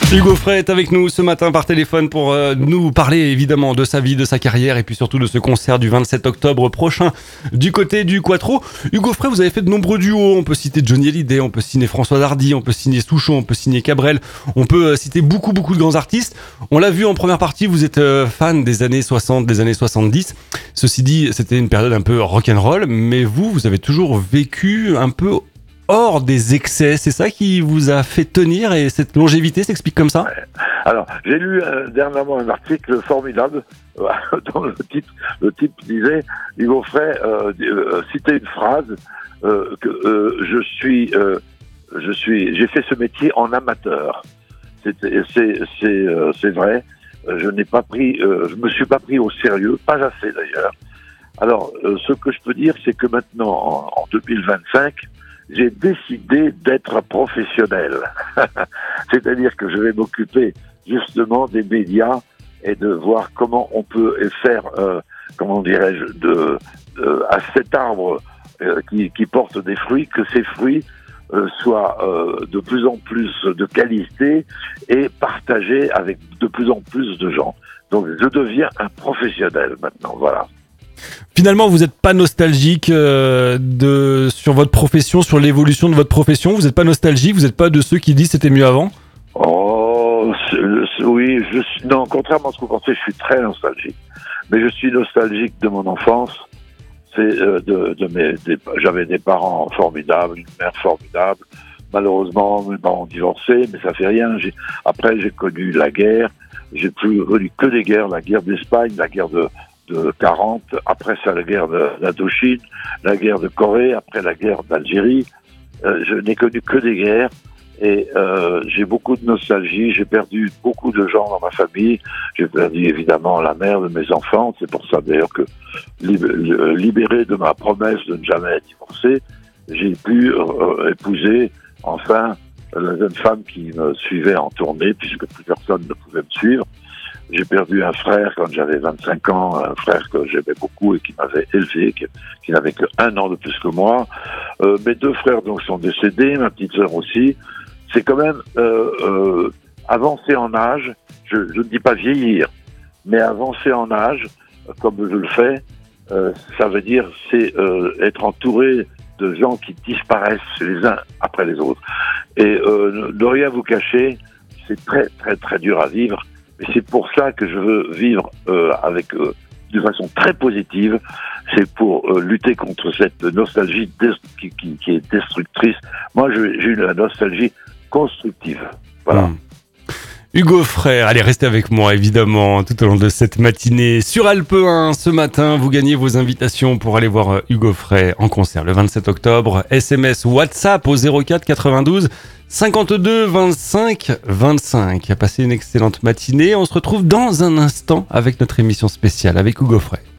Hugo Frey est avec nous ce matin par téléphone pour nous parler évidemment de sa vie, de sa carrière et puis surtout de ce concert du 27 octobre prochain du côté du Quattro. Hugo Frey, vous avez fait de nombreux duos, on peut citer Johnny Hallyday, on peut signer François Hardy, on peut signer Souchon, on peut signer Cabrel, on peut citer beaucoup de grands artistes. On l'a vu en première partie, vous êtes fan des années 60, des années 70. Ceci dit, c'était une période un peu rock'n'roll, mais vous avez toujours vécu un peu hors des excès, c'est ça qui vous a fait tenir et cette longévité s'explique comme ça? Alors, j'ai lu dernièrement un article formidable dont le type disait, Hugo Frey citait une phrase que j'ai fait ce métier en amateur. C'est vrai. Je me suis pas pris au sérieux, pas assez d'ailleurs. Alors, ce que je peux dire, c'est que maintenant, en 2025, j'ai décidé d'être professionnel. C'est-à-dire que je vais m'occuper justement des médias et de voir comment on peut faire, à cet arbre qui porte des fruits, que ces fruits soient de plus en plus de qualité et partagés avec de plus en plus de gens. Donc je deviens un professionnel maintenant, voilà. Finalement, vous n'êtes pas nostalgique sur votre profession, sur l'évolution de votre profession. Vous n'êtes pas nostalgique, vous n'êtes pas de ceux qui disent c'était mieux avant. Oh, oui, non, contrairement à ce que vous pensez, je suis très nostalgique. Mais je suis nostalgique de mon enfance. J'avais des parents formidables, une mère formidable. Malheureusement, mes parents ont divorcé, mais ça fait rien. Après, j'ai connu la guerre. J'ai plus connu que des guerres, la guerre d'Espagne, la guerre de 40, après ça la guerre d'Indochine, la guerre de Corée, après la guerre d'Algérie. Je n'ai connu que des guerres et j'ai beaucoup de nostalgie. J'ai perdu beaucoup de gens dans ma famille. J'ai perdu évidemment la mère de mes enfants. C'est pour ça d'ailleurs que libéré de ma promesse de ne jamais divorcer, j'ai pu épouser enfin la jeune femme qui me suivait en tournée puisque plus personne ne pouvait me suivre. J'ai perdu un frère quand j'avais 25 ans, un frère que j'aimais beaucoup et qui m'avait élevé, qui n'avait que 1 an de plus que moi. Mes 2 frères donc sont décédés, ma petite sœur aussi. C'est quand même avancer en âge, je ne dis pas vieillir, mais avancer en âge, comme je le fais, ça veut dire c'est être entouré de gens qui disparaissent les uns après les autres. Et ne rien vous cacher, c'est très dur à vivre. Et c'est pour ça que je veux vivre de façon très positive. C'est pour lutter contre cette nostalgie qui est destructrice. Moi, j'ai eu la nostalgie constructive. Voilà. Hugo Frey, allez, restez avec moi évidemment tout au long de cette matinée sur Alpe 1. Ce matin, vous gagnez vos invitations pour aller voir Hugo Frey en concert le 27 octobre. SMS WhatsApp au 04 92 52 25 25. Passez une excellente matinée. On se retrouve dans un instant avec notre émission spéciale avec Hugo Frey.